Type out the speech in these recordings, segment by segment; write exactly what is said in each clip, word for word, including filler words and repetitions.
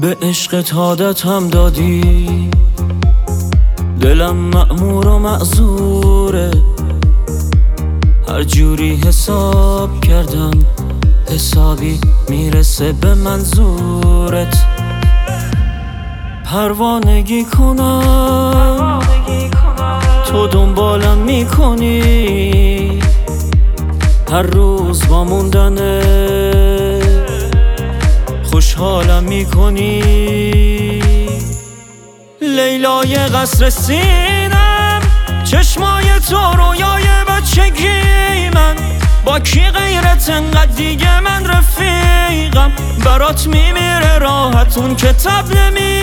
به عشقت عادتم دادی، دلم مأمور و معذوره. هر جوری حساب کردم حسابی میرسه به منظورت. پروانگی کنم تو دنبالم میکنی، هر روز با موندنه خوشحالم میکنی. لیلای قصر سینم، چشمای تو رویای بچگی من. با کی غیرت انقدر دیگه من رفیقم، برات میمیره راحتون که تب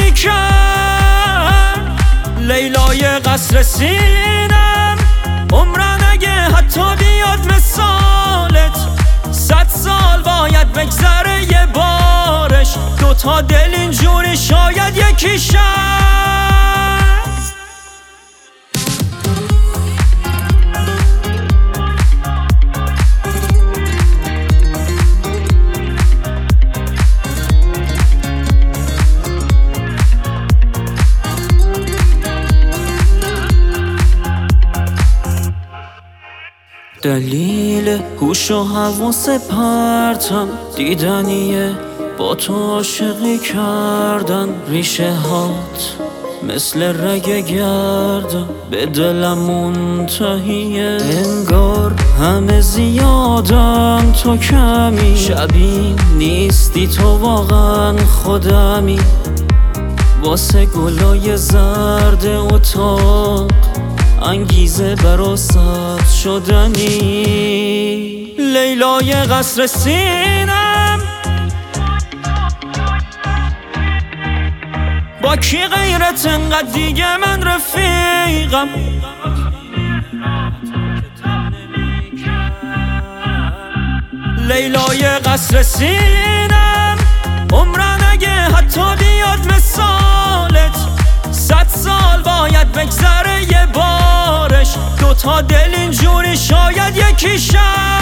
نمیکن. لیلای قصر سینم، عمرن اگه حتی بیاد مثالت، صد سال باید بگذره یه بارش. دوتا دل اینجوری شاید یکیشن. دلیل هوش و حواس پرتم دیدنیه، با تو عاشقی کردن. ریشه هات مثل رگ گردم به دلم منتهیه. انگار همه زیادم تو کمی، شبیه نیستی تو واقعا خودمی. واسه گلای زرد اتاق انگیزه برا سبز شدنی. لیلای قصر سینم، با کی غیرت انقدر دیگه من رفیقم. لیلای قصر سینم، عمرن اگه حتی بیاد مثالت، صد سال باید بگذره یه بارش. دوتا دل اینجوری شاید یکیشن.